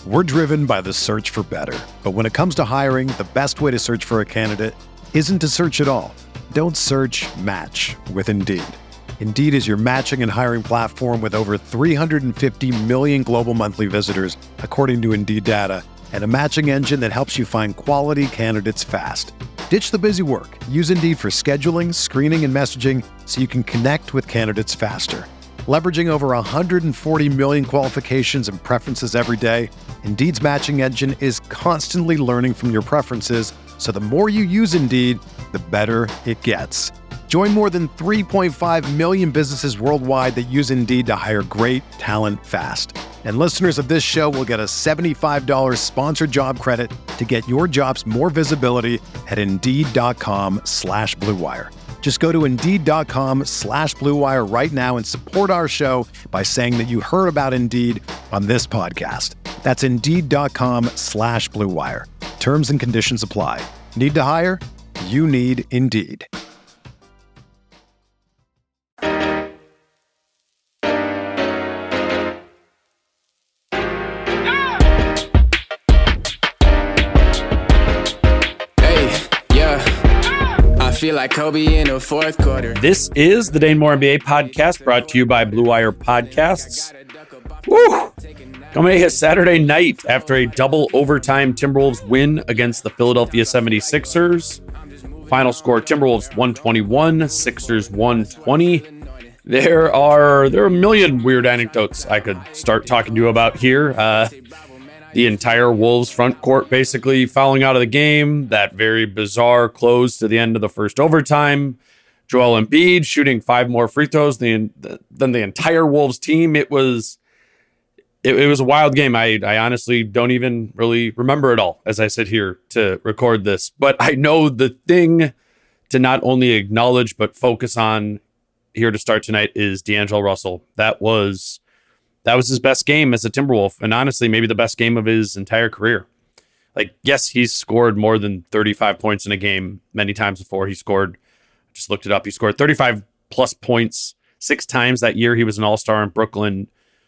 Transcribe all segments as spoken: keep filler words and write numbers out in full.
We're driven by the search for better. But when it comes to hiring, the best way to search for a candidate isn't to search at all. Don't search, match with Indeed. Indeed is your matching and hiring platform with over three hundred fifty million global monthly visitors, according to Indeed data, and a matching engine that helps you find quality candidates fast. Ditch the busy work. Use Indeed for scheduling, screening, and messaging so you can connect with candidates faster. Leveraging over one hundred forty million qualifications and preferences every day, Indeed's matching engine is constantly learning from your preferences, so the more you use Indeed, the better it gets. Join more than three point five million businesses worldwide that use Indeed to hire great talent fast. And listeners of this show will get a seventy-five dollars sponsored job credit to get your jobs more visibility at Indeed.com slash Blue Wire. Just go to Indeed.com slash Blue Wire right now and support our show by saying that you heard about Indeed on this podcast. That's Indeed.com slash Blue Wire. Terms and conditions apply. Need to hire? You need Indeed. Feel like Kobe in the fourth quarter. This is the Dane Moore N B A podcast, brought to you by Blue Wire Podcasts. Woo! Coming a Saturday night after a double overtime Timberwolves win against the Philadelphia seventy-sixers. Final score: Timberwolves one twenty-one, Sixers one twenty. There are there are a million weird anecdotes I could start talking to you about here. Uh, The entire Wolves front court basically fouling out of the game. That very bizarre close to the end of the first overtime. Joel Embiid shooting five more free throws than, than the entire Wolves team. It was it, it was a wild game. I, I honestly don't even really remember it all as I sit here to record this. But I know the thing to not only acknowledge but focus on here to start tonight is D'Angelo Russell. That was... That was his best game as a Timberwolf, and honestly, maybe the best game of his entire career. Like, yes, he's scored more than thirty-five points in a game many times before. He scored, just looked it up, he scored thirty-five plus points six times that year. He was an all-star in Brooklyn.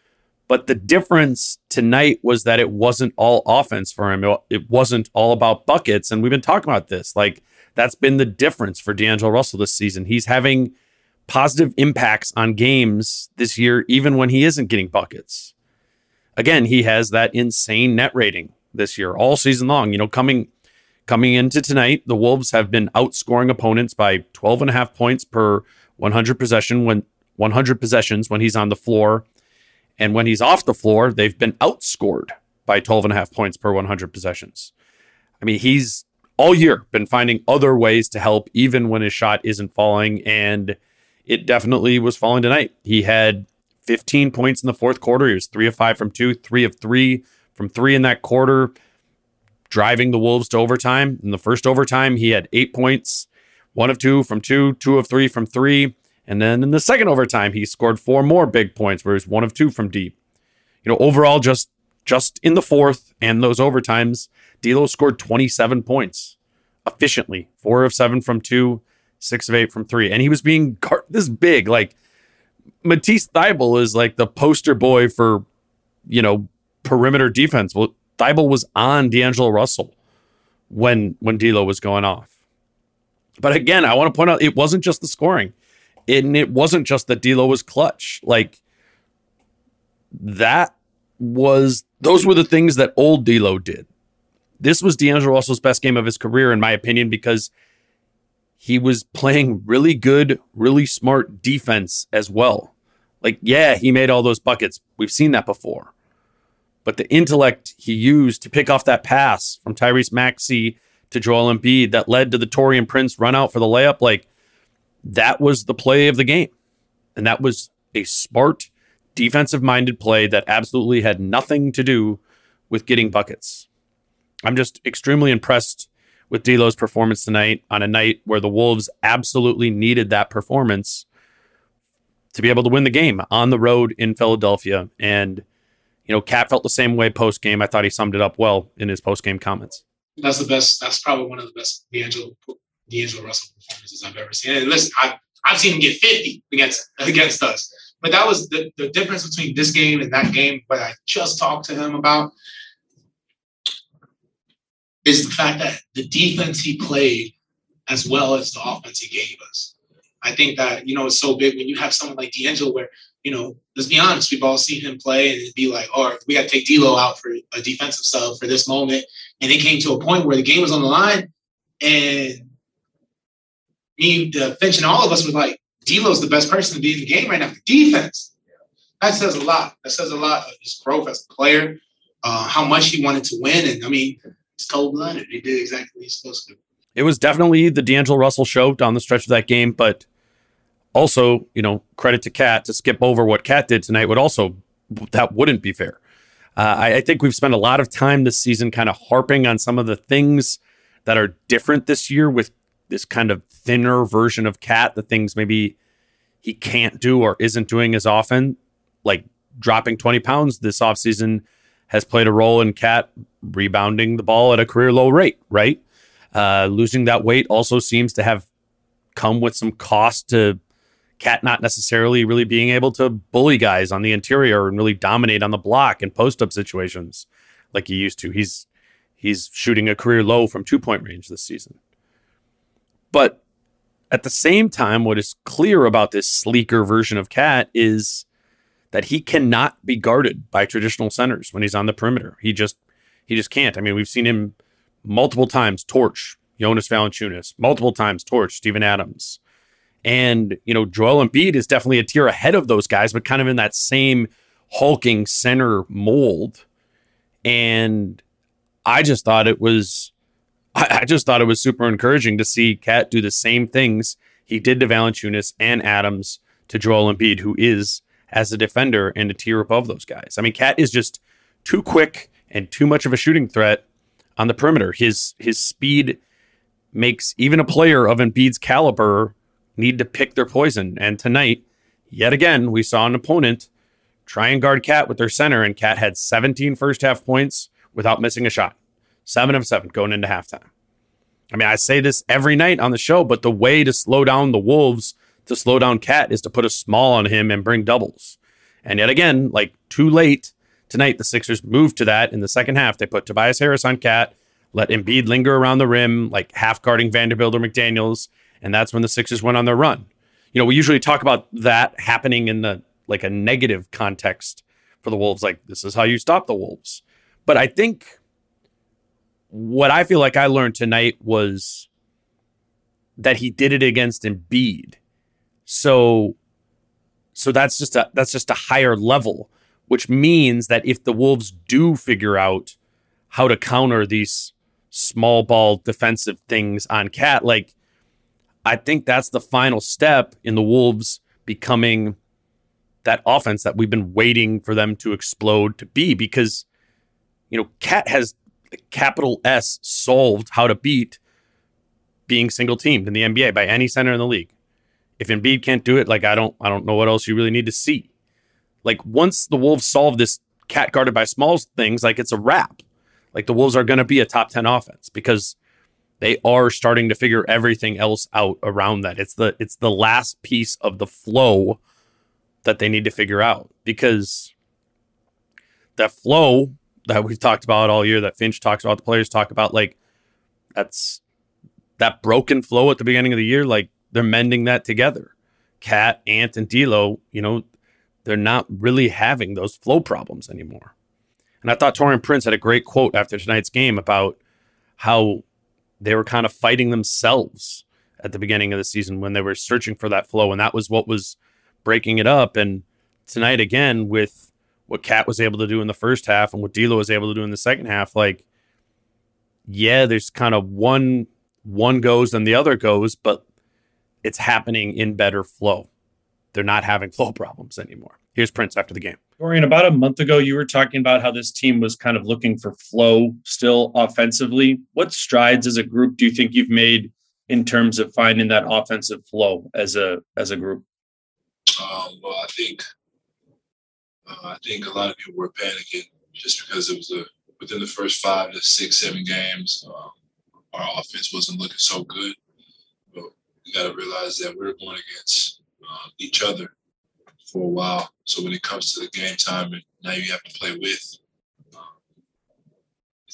But the difference tonight was that it wasn't all offense for him. It wasn't all about buckets, and we've been talking about this. Like, that's been the difference for D'Angelo Russell this season. He's having positive impacts on games this year, even when he isn't getting buckets. Again, he has that insane net rating this year, all season long. You know, coming coming into tonight, the Wolves have been outscoring opponents by twelve and a half points per one hundred possession when one hundred possessions when he's on the floor. And when he's off the floor, they've been outscored by twelve and a half points per one hundred possessions. I mean, he's all year been finding other ways to help, even when his shot isn't falling, and it definitely was falling tonight. He had fifteen points in the fourth quarter. He was three of five from two, three of three from three in that quarter, driving the Wolves to overtime. In the first overtime, he had eight points, one of two from two, two of three from three. And then in the second overtime, he scored four more big points, where he was one of two from deep. You know, overall, just, just in the fourth and those overtimes, D'Lo scored twenty-seven points efficiently, four of seven from two, six of eight from three. And he was being guard- this big. Like, Matisse Thybulle is like the poster boy for, you know, perimeter defense. Well, Thybulle was on D'Angelo Russell when, when D'Lo was going off. But again, I want to point out, it wasn't just the scoring. And it wasn't just that D'Lo was clutch. Like, that was, those were the things that old D'Lo did. This was D'Angelo Russell's best game of his career, in my opinion, because he was playing really good, really smart defense as well. Like, yeah, he made all those buckets. We've seen that before. But the intellect he used to pick off that pass from Tyrese Maxey to Joel Embiid that led to the Taurean Prince run out for the layup, like, that was the play of the game. And that was a smart, defensive-minded play that absolutely had nothing to do with getting buckets. I'm just extremely impressed with D'Lo's performance tonight on a night where the Wolves absolutely needed that performance to be able to win the game on the road in Philadelphia. And, you know, Cat felt the same way post-game. I thought he summed it up well in his post-game comments. That's the best. That's probably one of the best D'Angelo, D'Angelo Russell performances I've ever seen. And listen, I, I've seen him get fifty against against us. But that was the, the difference between this game and that game, what I just talked to him about. is the fact that the defense he played as well as the offense he gave us. I think that, you know, it's so big when you have someone like D'Angelo where, you know, let's be honest, we've all seen him play and it'd be like, all right, we got to take D'Lo out for a defensive sub for this moment. And it came to a point where the game was on the line and me, the Finch, and all of us were like, D'Lo's the best person to be in the game right now. Defense. That says a lot. That says a lot of his growth as a player, uh, how much he wanted to win. And I mean, it's cold-blooded. He did exactly what he's supposed to do. It was definitely the D'Angelo Russell show down the stretch of that game, but also, you know, credit to Cat to skip over what Cat did tonight would also, that wouldn't be fair. Uh, I, I think we've spent a lot of time this season kind of harping on some of the things that are different this year with this kind of thinner version of Cat, the things maybe he can't do or isn't doing as often, like dropping twenty pounds this offseason has played a role in Cat rebounding the ball at a career low rate, right? Uh, losing that weight also seems to have come with some cost to Cat not necessarily really being able to bully guys on the interior and really dominate on the block and post-up situations like he used to. He's he's shooting a career low from two-point range this season. But at the same time, what is clear about this sleeker version of Cat is that he cannot be guarded by traditional centers when he's on the perimeter. He just he just can't. I mean, we've seen him multiple times torch Jonas Valanciunas, multiple times torch Steven Adams. And, you know, Joel Embiid is definitely a tier ahead of those guys, but kind of in that same hulking center mold. And I just thought it was, I, I just thought it was super encouraging to see Cat do the same things he did to Valanciunas and Adams to Joel Embiid, who is, as a defender, and a tier above those guys. I mean, Cat is just too quick and too much of a shooting threat on the perimeter. His his speed makes even a player of Embiid's caliber need to pick their poison. And tonight, yet again, we saw an opponent try and guard Cat with their center, and Cat had seventeen first half points without missing a shot. Seven of seven going into halftime. I mean, I say this every night on the show, but the way to slow down the Wolves, to slow down Cat, is to put a small on him and bring doubles. And yet again, like too late tonight, the Sixers moved to that in the second half. They put Tobias Harris on Cat, let Embiid linger around the rim, like half guarding Vanderbilt or McDaniels, and that's when the Sixers went on their run. You know, we usually talk about that happening in the like a negative context for the Wolves, like this is how you stop the Wolves. But I think what I feel like I learned tonight was that he did it against Embiid. So, so that's just a that's just a higher level, which means that if the Wolves do figure out how to counter these small ball defensive things on Cat, like I think that's the final step in the Wolves becoming that offense that we've been waiting for them to explode to be, because, you know, Cat has capital S solved how to beat being single teamed in the N B A by any center in the league. If Embiid can't do it, like I don't I don't know what else you really need to see. Like once the Wolves solve this Cat guarded by smalls things, like it's a wrap. Like the Wolves are going to be a top ten offense because they are starting to figure everything else out around that. It's the it's the last piece of the flow that they need to figure out, because that flow that we've talked about all year, that Finch talks about, the players talk about, like that's that broken flow at the beginning of the year. Like they're mending that together. Cat, Ant, and D'Lo, you know, they're not really having those flow problems anymore. And I thought Taurean Prince had a great quote after tonight's game about how they were kind of fighting themselves at the beginning of the season when they were searching for that flow. And that was what was breaking it up. And tonight, again, with what Cat was able to do in the first half and what D'Lo was able to do in the second half, like, yeah, there's kind of one, one goes and the other goes, but it's happening in better flow. They're not having flow problems anymore. Here's Prince after the game. Dorian, about a month ago, you were talking about how this team was kind of looking for flow still offensively. What strides as a group do you think you've made in terms of finding that offensive flow as a as a group? Um, well, I think uh, I think a lot of people were panicking just because it was a within the first five to six, seven games, um, our offense wasn't looking so good. But you got to realize that we were going against uh, each other for a while. So when it comes to the game time and now you have to play with, um,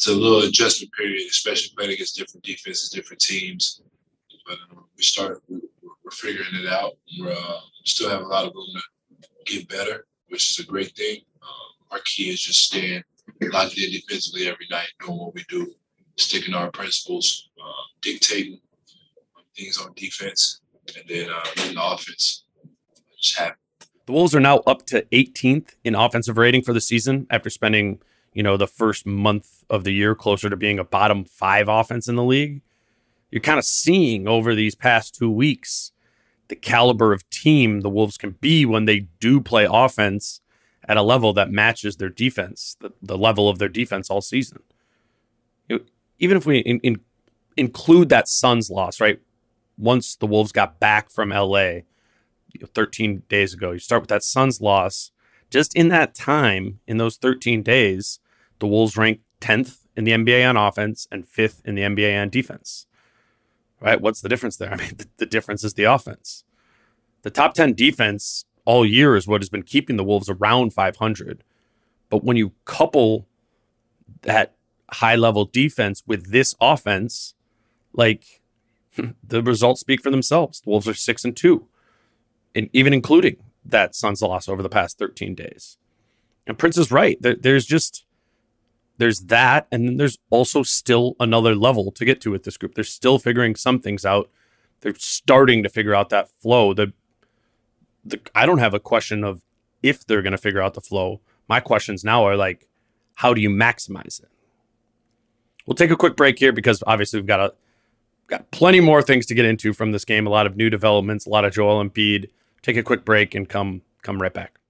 it's a little adjustment period, especially playing against different defenses, different teams. But um, we start, we, we're figuring it out. We're, uh, we still have a lot of room to get better, which is a great thing. Um, our key is just staying locked in defensively every night, doing what we do, sticking to our principles, uh, dictating things on defense, and then uh, in the offense. Just happy. The Wolves are now up to eighteenth in offensive rating for the season after spending, you know, the first month of the year closer to being a bottom five offense in the league. You're kind of seeing over these past two weeks the caliber of team the Wolves can be when they do play offense at a level that matches their defense, the, the level of their defense all season. It, even if we in, in, include that Suns loss, right? Once the Wolves got back from L A you know, thirteen days ago, you start with that Suns loss. Just in that time, in those thirteen days, the Wolves ranked tenth in the N B A on offense and fifth in the N B A on defense. Right? What's the difference there? I mean, the, the difference is the offense. The top ten defense all year is what has been keeping the Wolves around five hundred. But when you couple that high-level defense with this offense, like, the results speak for themselves. The Wolves are six and two, and even including that Suns loss over the past thirteen days. And Prince is right. There, there's just, there's that, and then there's also still another level to get to with this group. They're still figuring some things out. They're starting to figure out that flow. The, the I don't have a question of if they're going to figure out the flow. My questions now are like, how do you maximize it? We'll take a quick break here because obviously we've got a got plenty more things to get into from this game. A lot of new developments, a lot of Joel Embiid. Take a quick break and come come right back.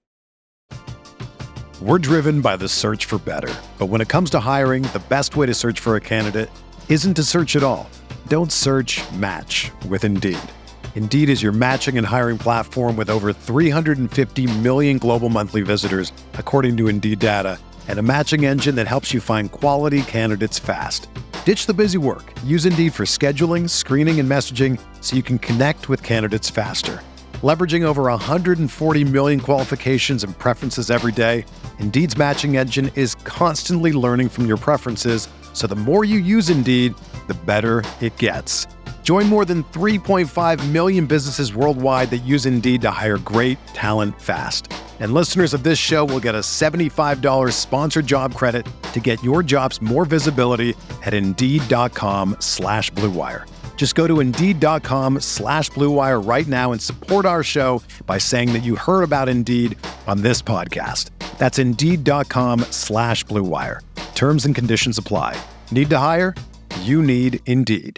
We're driven by the search for better. But when it comes to hiring, the best way to search for a candidate isn't to search at all. Don't search, match with Indeed. Indeed is your matching and hiring platform with over three hundred fifty million global monthly visitors, according to Indeed data, and a matching engine that helps you find quality candidates fast. Ditch the busy work. Use Indeed for scheduling, screening, and messaging so you can connect with candidates faster. Leveraging over one hundred forty million qualifications and preferences every day, Indeed's matching engine is constantly learning from your preferences, so the more you use Indeed, the better it gets. Join more than three point five million businesses worldwide that use Indeed to hire great talent fast. And listeners of this show will get a seventy-five dollars sponsored job credit to get your jobs more visibility at Indeed.com slash Blue Wire. Just go to Indeed.com slash Blue Wire right now and support our show by saying that you heard about Indeed on this podcast. That's Indeed.com slash Blue Wire. Terms and conditions apply. Need to hire? You need Indeed.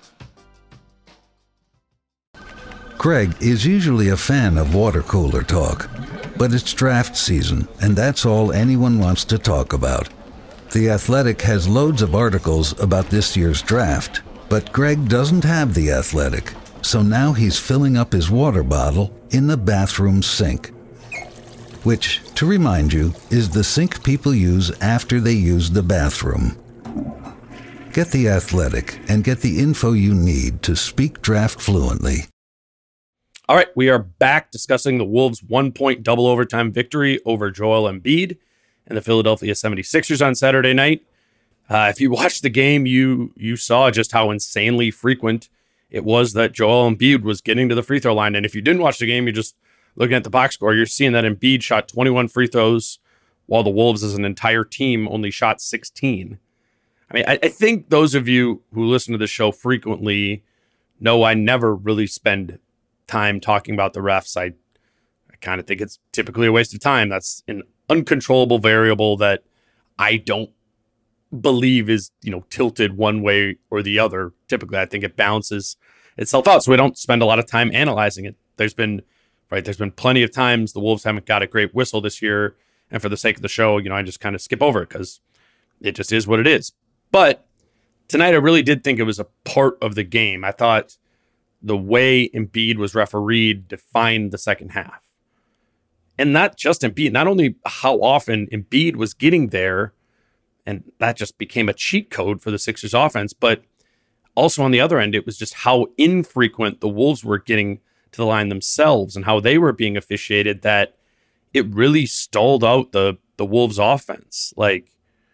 Craig is usually a fan of water cooler talk, but it's draft season, and that's all anyone wants to talk about. The Athletic has loads of articles about this year's draft, but Greg doesn't have The Athletic, so now he's filling up his water bottle in the bathroom sink. Which, to remind you, is the sink people use after they use the bathroom. Get The Athletic and get the info you need to speak draft fluently. All right, we are back discussing the Wolves' one-point double overtime victory over Joel Embiid and the Philadelphia seventy-sixers on Saturday night. Uh, if you watched the game, you you saw just how insanely frequent it was that Joel Embiid was getting to the free throw line. And if you didn't watch the game, you're just looking at the box score, you're seeing that Embiid shot twenty-one free throws while the Wolves as an entire team only shot sixteen. I mean, I, I think those of you who listen to the show frequently know I never really spend time talking about the refs. I, I kind of think it's typically a waste of time. That's an uncontrollable variable that I don't believe is, you know, tilted one way or the other. Typically, I think it balances itself out. So we don't spend a lot of time analyzing it. There's been, right, there's been plenty of times the Wolves haven't got a great whistle this year. And for the sake of the show, you know, I just kind of skip over it because it just is what it is. But tonight, I really did think it was a part of the game. I thought the way Embiid was refereed defined the second half. And not just Embiid, not only how often Embiid was getting there, and that just became a cheat code for the Sixers offense, but also on the other end, it was just how infrequent the Wolves were getting to the line themselves and how they were being officiated that it really stalled out the, the Wolves offense. Like,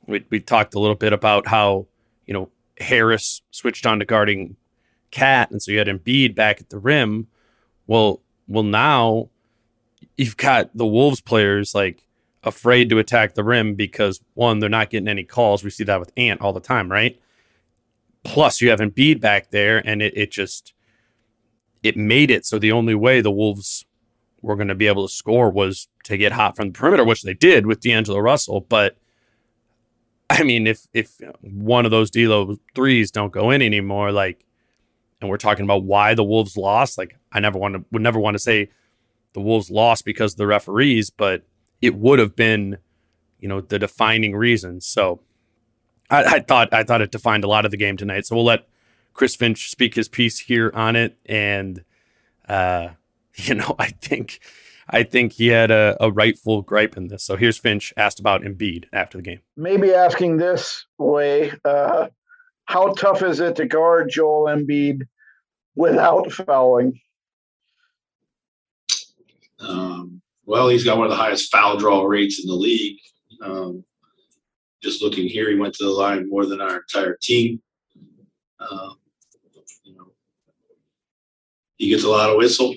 We we talked a little bit about how, you know, Harris switched on to guarding Cat, and so you had Embiid back at the rim. Well, well, now you've got the Wolves players like afraid to attack the rim because, one, they're not getting any calls. We see that with Ant all the time, right? Plus, you have Embiid back there, and it, it just it made it so the only way the Wolves were going to be able to score was to get hot from the perimeter, which they did with D'Angelo Russell. But I mean, if if one of those D'Lo threes don't go in anymore, like, and we're talking about why the Wolves lost, like, I never want to would never want to say the Wolves lost because of the referees, but it would have been, you know, the defining reason. So I, I thought I thought it defined a lot of the game tonight. So we'll let Chris Finch speak his piece here on it, and uh, you know, I think. I think he had a, a rightful gripe in this. So here's Finch asked about Embiid after the game. Maybe asking this way, uh, how tough is it to guard Joel Embiid without fouling? Um, well, he's got one of the highest foul draw rates in the league. Um, just looking here, he went to the line more than our entire team. Uh, you know, he gets a lot of whistle.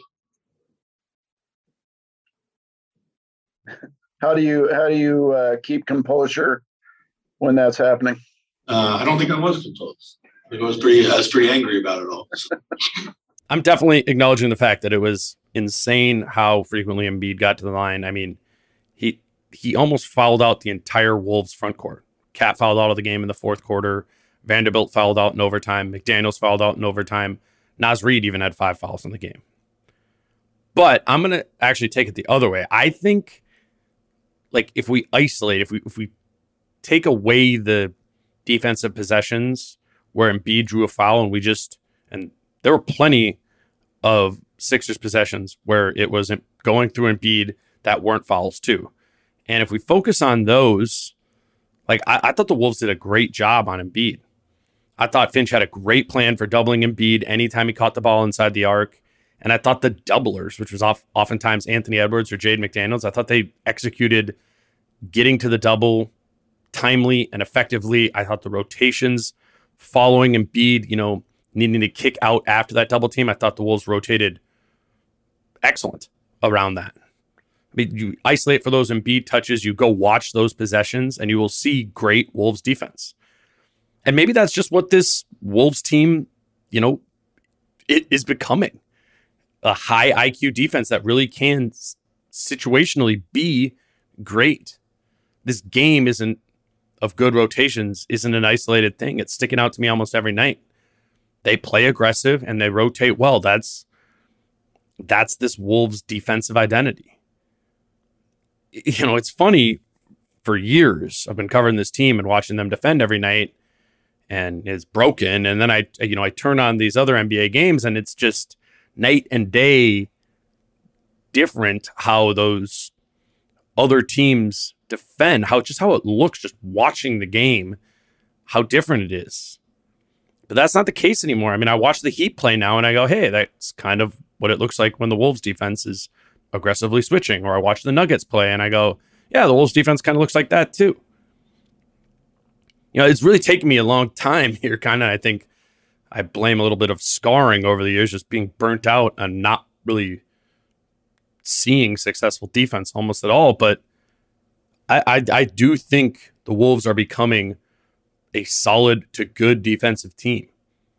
How do you how do you uh, keep composure when that's happening? Uh, I don't think I was composed. I think I was pretty I was pretty angry about it all. I'm definitely acknowledging the fact that it was insane how frequently Embiid got to the line. I mean, he he almost fouled out the entire Wolves front court. Cat fouled out of the game in the fourth quarter. Vanderbilt fouled out in overtime. McDaniels fouled out in overtime. Naz Reid even had five fouls in the game. But I'm going to actually take it the other way. I think, like, if we isolate, if we if we take away the defensive possessions where Embiid drew a foul and we just, and there were plenty of Sixers possessions where it was going through Embiid that weren't fouls too. And if we focus on those, like, I, I thought the Wolves did a great job on Embiid. I thought Finch had a great plan for doubling Embiid anytime he caught the ball inside the arc. And I thought the doublers, which was off, oftentimes Anthony Edwards or Jade McDaniels, I thought they executed getting to the double timely and effectively. I thought the rotations following Embiid, you know, needing to kick out after that double team, I thought the Wolves rotated excellent around that. I mean, you isolate for those Embiid touches, you go watch those possessions, and you will see great Wolves defense. And maybe that's just what this Wolves team, you know, it is becoming. A high I Q defense that really can situationally be great. This game isn't of good rotations, isn't an isolated thing. It's sticking out to me almost every night. They play aggressive and they rotate well. That's that's this Wolves defensive identity. You know, it's funny, for years I've been covering this team and watching them defend every night, and it's broken. And then I, you know, I turn on these other N B A games and it's just night and day different how those other teams defend, how just how it looks just watching the game, how different it is. But that's not the case anymore. I mean, I watch the Heat play now and I go, hey, that's kind of what it looks like when the Wolves defense is aggressively switching. Or I watch the Nuggets play and I go, yeah, the Wolves defense kind of looks like that too. You know, it's really taken me a long time here, kind of. I think I blame a little bit of scarring over the years, just being burnt out and not really seeing successful defense almost at all. But I, I, I do think the Wolves are becoming a solid to good defensive team,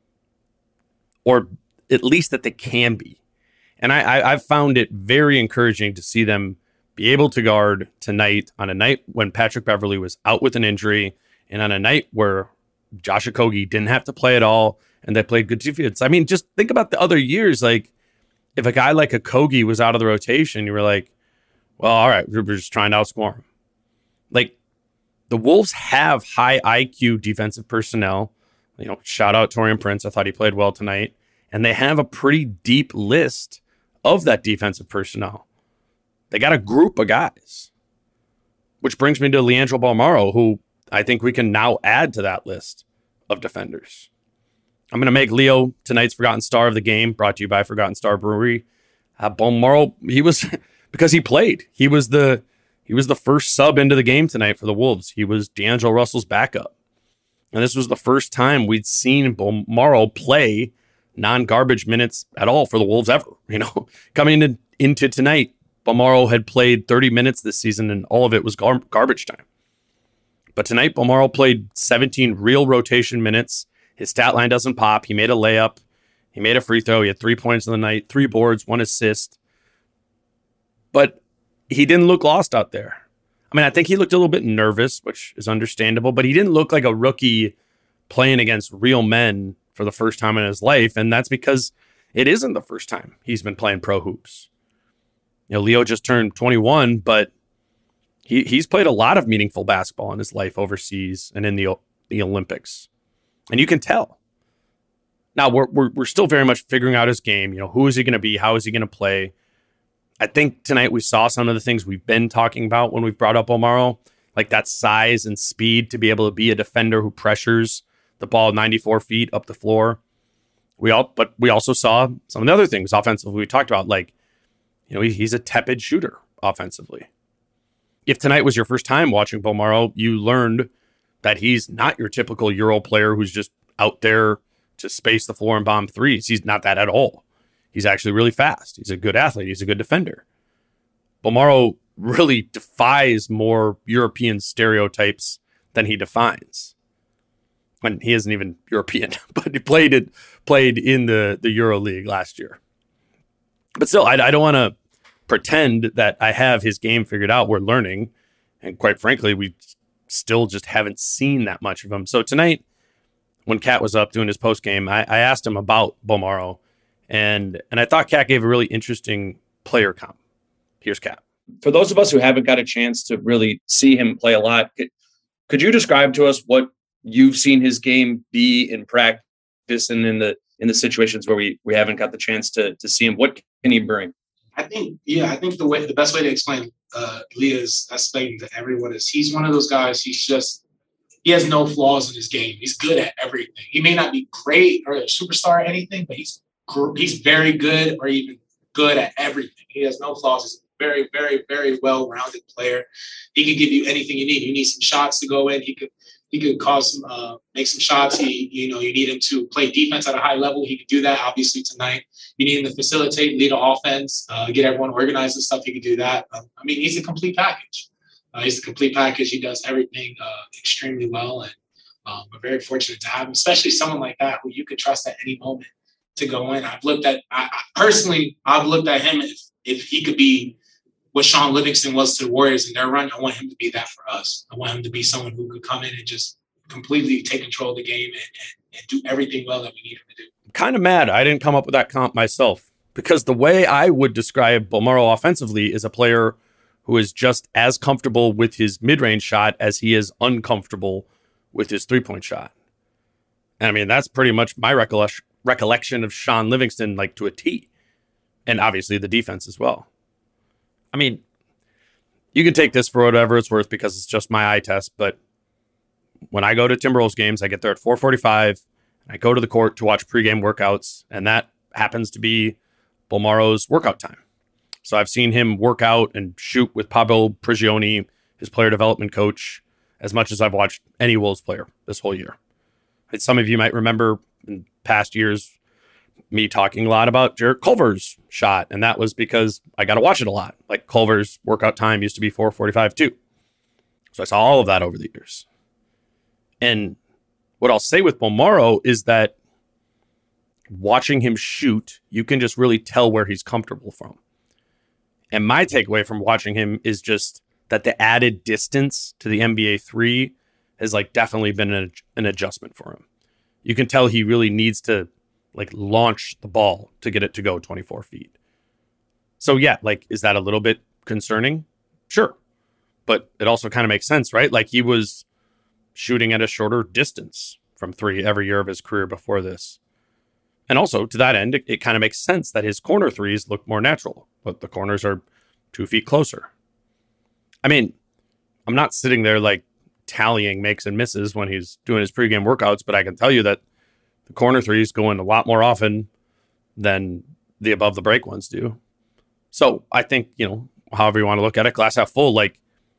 or at least that they can be. And I, I, I've found it very encouraging to see them be able to guard tonight on a night when Patrick Beverley was out with an injury, and on a night where Josh Okogie didn't have to play at all, and they played good defense. I mean, just think about the other years. Like, if a guy like Okogie was out of the rotation, you were like, well, all right, we're just trying to outscore him. Like, the Wolves have high I Q defensive personnel. You know, shout out Taurean Prince. I thought he played well tonight. And they have a pretty deep list of that defensive personnel. They got a group of guys. Which brings me to Leandro Bolmaro, who I think we can now add to that list of defenders. I'm going to make Leo tonight's Forgotten Star of the game, brought to you by Forgotten Star Brewery. Uh, Bolmaro, he was, because he played. He was the, He was the first sub into the game tonight for the Wolves. He was D'Angelo Russell's backup. And this was the first time we'd seen Bolmaro play non-garbage minutes at all for the Wolves ever. You know, coming into, into tonight, Bolmaro had played thirty minutes this season, and all of it was gar- garbage time. But tonight, Bolmaro played seventeen real rotation minutes. His stat line doesn't pop. He made a layup. He made a free throw. He had three points in the night, three boards, one assist. But he didn't look lost out there. I mean, I think he looked a little bit nervous, which is understandable, but he didn't look like a rookie playing against real men for the first time in his life. And that's because it isn't the first time he's been playing pro hoops. You know, Leo just turned twenty-one, but he he's played a lot of meaningful basketball in his life overseas and in the the Olympics. And you can tell. Now, we're, we're, we're still very much figuring out his game. You know, who is he going to be? How is he going to play? I think tonight we saw some of the things we've been talking about when we've brought up Bolmaro, like that size and speed to be able to be a defender who pressures the ball ninety-four feet up the floor. We all, but we also saw some of the other things offensively we talked about, like, you know, he, he's a tepid shooter offensively. If tonight was your first time watching Bolmaro, you learned that he's not your typical Euro player who's just out there to space the floor and bomb threes. He's not that at all. He's actually really fast. He's a good athlete. He's a good defender. Bolmaro really defies more European stereotypes than he defines. And he isn't even European, but he played it, played in the, the Euro League last year. But still, I, I don't want to pretend that I have his game figured out. We're learning. And quite frankly, we still just haven't seen that much of him. So tonight, when Kat was up doing his post game, I, I asked him about Bolmaro. And and I thought Kat gave a really interesting player comp. Here's Kat. For those of us who haven't got a chance to really see him play a lot, could, could you describe to us what you've seen his game be in practice and in the in the situations where we, we haven't got the chance to to see him? What can he bring? I think, yeah, I think the way the best way to explain uh, Leah's explaining to everyone is he's one of those guys. He's just he has no flaws in his game. He's good at everything. He may not be great or a superstar or anything, but he's He's very good or even good at everything. He has no flaws. He's a very, very, very well-rounded player. He can give you anything you need. You need some shots to go in. He could he could cause some, uh, make some shots. He, you know, you need him to play defense at a high level. He could do that, obviously, tonight. You need him to facilitate, lead an offense, uh, get everyone organized and stuff. He could do that. Um, I mean, he's a complete package. Uh, he's a complete package. He does everything uh, extremely well. And um, we're very fortunate to have him, especially someone like that who you could trust at any moment to go in. I've looked at, I, I personally, I've looked at him if, if he could be what Sean Livingston was to the Warriors in their run. I want him to be that for us. I want him to be someone who could come in and just completely take control of the game and, and, and do everything well that we need him to do. I'm kind of mad I didn't come up with that comp myself, because the way I would describe Bolmaro offensively is a player who is just as comfortable with his mid-range shot as he is uncomfortable with his three-point shot. And I mean, that's pretty much my recollection recollection of Sean Livingston, like, to a T. And obviously the defense as well. I mean, you can take this for whatever it's worth because it's just my eye test, but when I go to Timberwolves games, I get there at four forty-five, and I go to the court to watch pregame workouts, and that happens to be Bolmaro's workout time. So I've seen him work out and shoot with Pablo Prigioni, his player development coach, as much as I've watched any Wolves player this whole year. And some of you might remember in past years me talking a lot about Jarrett Culver's shot, and that was because I got to watch it a lot. Like, Culver's workout time used to be four forty-five too. So I saw all of that over the years. And what I'll say with Bolmaro is that watching him shoot, you can just really tell where he's comfortable from. And my takeaway from watching him is just that the added distance to the N B A three has, like, definitely been an, an adjustment for him. You can tell he really needs to, like, launch the ball to get it to go twenty-four feet. So yeah, like, is that a little bit concerning? Sure. But it also kind of makes sense, right? Like, he was shooting at a shorter distance from three every year of his career before this. And also, to that end, it, it kind of makes sense that his corner threes look more natural, but the corners are two feet closer. I mean, I'm not sitting there, like, tallying makes and misses when he's doing his pregame workouts, but I can tell you that the corner threes go in a lot more often than the above the break ones do. So I think, you know, however you want to look at it, glass half full, like,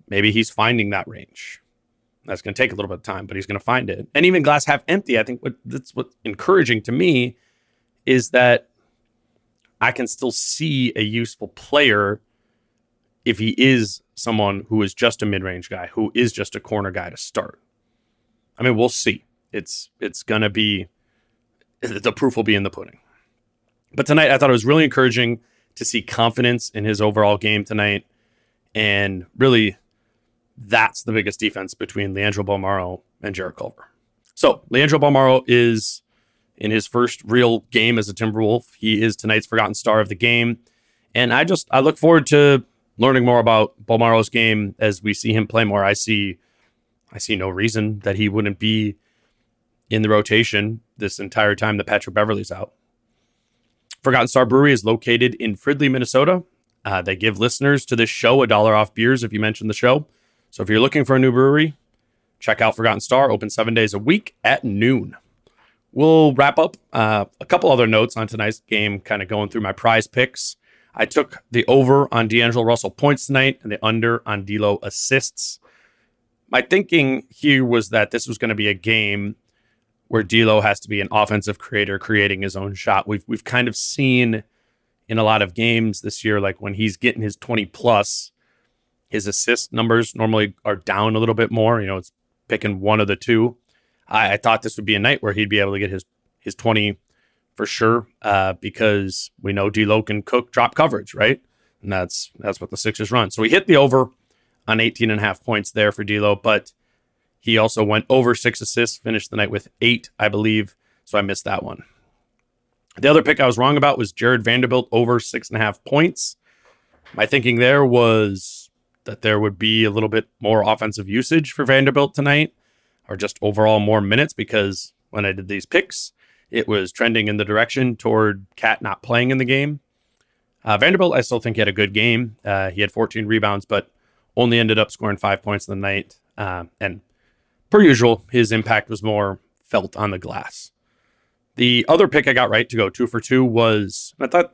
maybe he's finding that range. That's going to take a little bit of time, but he's going to find it. And even glass half empty, I think what that's what's encouraging to me is that I can still see a useful player if he is someone who is just a mid-range guy, who is just a corner guy to start. I mean, we'll see. It's it's going to be, the proof will be in the pudding. But tonight, I thought it was really encouraging to see confidence in his overall game tonight. And really, that's the biggest difference between Leandro Bolmaro and Jarrett Culver. So, Leandro Bolmaro is in his first real game as a Timberwolf. He is tonight's forgotten star of the game. And I just, I look forward to learning more about Bolmaro's game as we see him play more. I see, I see no reason that he wouldn't be in the rotation this entire time that Patrick Beverley's out. Forgotten Star Brewery is located in Fridley, Minnesota. Uh, they give listeners to this show a dollar off beers if you mention the show. So if you're looking for a new brewery, check out Forgotten Star, open seven days a week at noon. We'll wrap up uh, a couple other notes on tonight's game, kind of going through my prize picks. I took the over on D'Angelo Russell points tonight and the under on D'Lo assists. My thinking here was that this was going to be a game where D'Lo has to be an offensive creator, creating his own shot. We've we've kind of seen in a lot of games this year, like when he's getting his twenty plus, his assist numbers normally are down a little bit more. You know, it's picking one of the two. I, I thought this would be a night where he'd be able to get his his twenty for sure, uh, because we know D'Lo can cook drop coverage, right? And that's that's what the Sixers run. So we hit the over on eighteen and a half points there for D'Lo, but he also went over six assists, finished the night with eight, I believe. So I missed that one. The other pick I was wrong about was Jared Vanderbilt over six and a half points. My thinking there was that there would be a little bit more offensive usage for Vanderbilt tonight, or just overall more minutes, because when I did these picks, it was trending in the direction toward Cat not playing in the game. Uh, Vanderbilt, I still think he had a good game. Uh, he had fourteen rebounds, but only ended up scoring five points in the night. Uh, and per usual, his impact was more felt on the glass. The other pick I got right to go two for two was, I thought,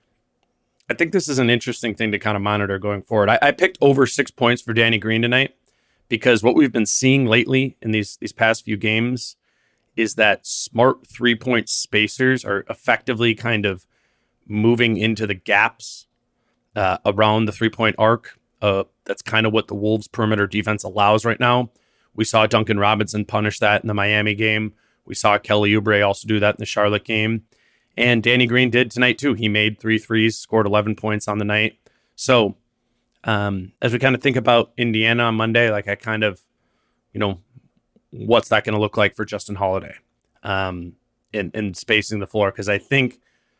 I think this is an interesting thing to kind of monitor going forward. I, I picked over six points for Danny Green tonight because what we've been seeing lately in these, these past few games is that smart three-point spacers are effectively kind of moving into the gaps uh, around the three-point arc. Uh, that's kind of what the Wolves perimeter defense allows right now. We saw Duncan Robinson punish that in the Miami game. We saw Kelly Oubre also do that in the Charlotte game. And Danny Green did tonight too. He made three threes, scored eleven points on the night. So um, as we kind of think about Indiana on Monday, like I kind of, you know, what's that going to look like for Justin Holiday um, in, in spacing the floor? Because I think,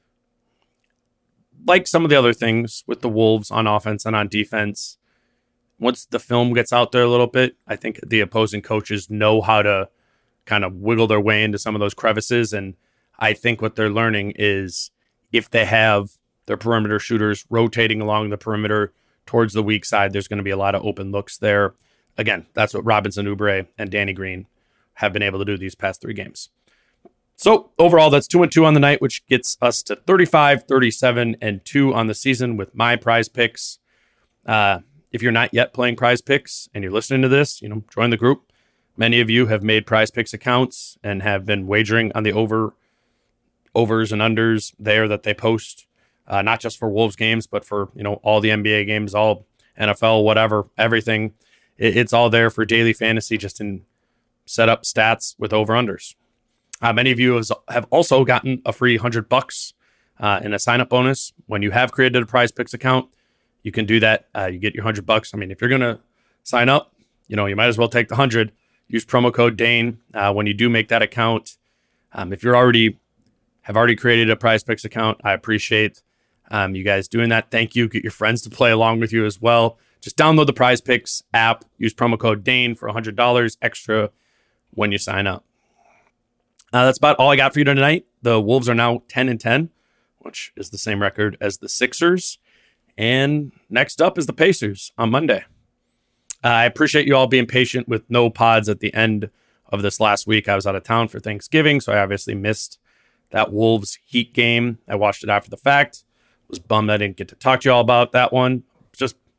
like some of the other things with the Wolves on offense and on defense, once the film gets out there a little bit, I think the opposing coaches know how to kind of wiggle their way into some of those crevices. And I think what they're learning is if they have their perimeter shooters rotating along the perimeter towards the weak side, there's going to be a lot of open looks there. Again, that's what Robinson, Oubre, and Danny Green have been able to do these past three games. So overall, that's two and two on the night, which gets us to thirty-five, thirty-seven, and two on the season with my prize picks. Uh, if you're not yet playing prize picks and you're listening to this, you know, join the group. Many of you have made prize picks accounts and have been wagering on the over, overs and unders there that they post, uh, not just for Wolves games, but for, you know, all the N B A games, all N F L, whatever, everything. It, it's all there for daily fantasy, just in set up stats with over unders. Uh, many of you has, have also gotten a free hundred bucks uh, in a sign up bonus when you have created a prize picks account. You can do that. Uh, you get your hundred bucks. I mean, if you're going to sign up, you know, you might as well take the hundred. Use promo code Dane uh, when you do make that account. Um, if you're already have already created a prize picks account, I appreciate um, you guys doing that. Thank you. Get your friends to play along with you as well. Just download the Prize Picks app. Use promo code Dane for one hundred dollars extra when you sign up. Uh, that's about all I got for you tonight. The Wolves are now ten and ten, which is the same record as the Sixers. And next up is the Pacers on Monday. Uh, I appreciate you all being patient with no pods at the end of this last week. I was out of town for Thanksgiving, so I obviously missed that Wolves Heat game. I watched it after the fact. Was bummed I didn't get to talk to you all about that one. Just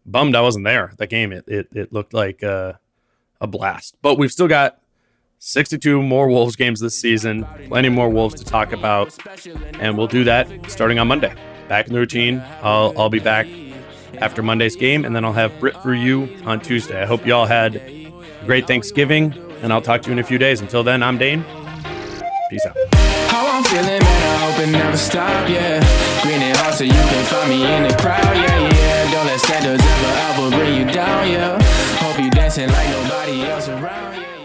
bummed I wasn't there at that game. It it, it looked like uh, a blast. But we've still got sixty-two more Wolves games this season, plenty more Wolves to talk about, and we'll do that starting on Monday. Back in the routine. I'll I'll be back after Monday's game, and then I'll have Brit for you on Tuesday. I hope you all had a great Thanksgiving, and I'll talk to you in a few days. Until then, I'm Dane. Peace out. How I'm feeling, man, I hope it never stop, yeah. Green and hot so you can find me in the crowd, yeah, yeah. Don't let standards ever, ever bring you down, yeah. Hope you dancing like nobody else around, yeah.